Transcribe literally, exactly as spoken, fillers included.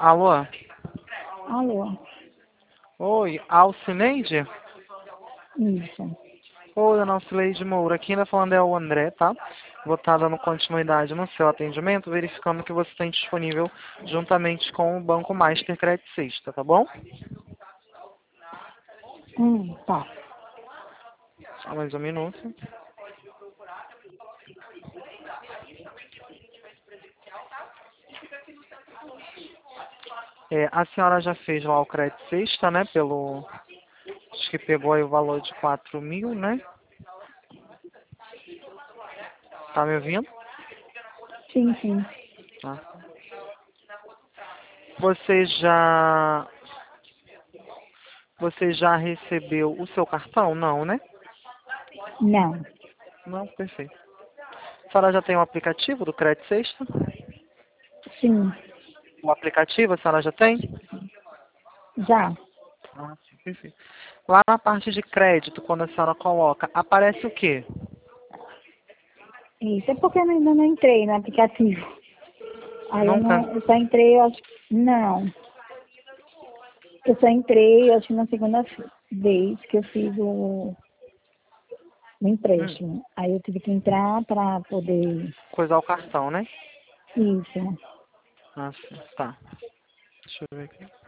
Alô? Alô? Oi, Alcineide? Isso. Oi, dona Alcineide Moura. Aqui ainda falando é o André, tá? Vou estar dando continuidade no seu atendimento, verificando que você tem disponível juntamente com o Banco Master Credit Sexta, tá bom? Hum, tá. Só mais um minuto. É, a senhora já fez lá o Credit Sexta, né? Pelo... Acho que pegou aí o valor de quatro mil, né? Tá me ouvindo? Sim, sim. Tá. Você já... Você já recebeu o seu cartão? Não, né? Não. Não, perfeito. A senhora já tem o aplicativo do Credit Sexta? Sim. O aplicativo a senhora já tem? Já. Ah, sim, perfeito. Lá na parte de crédito, quando a senhora coloca, aparece o quê? Isso é porque eu ainda não entrei no aplicativo. Aí eu Não tá. não, eu só entrei, eu acho, não. Eu só entrei, eu acho que na segunda vez que eu fiz o, o Hum, empréstimo. Aí eu tive que entrar para poder. coisar o cartão, né? Isso. Ah, sim, tá. Deixa eu ver aqui.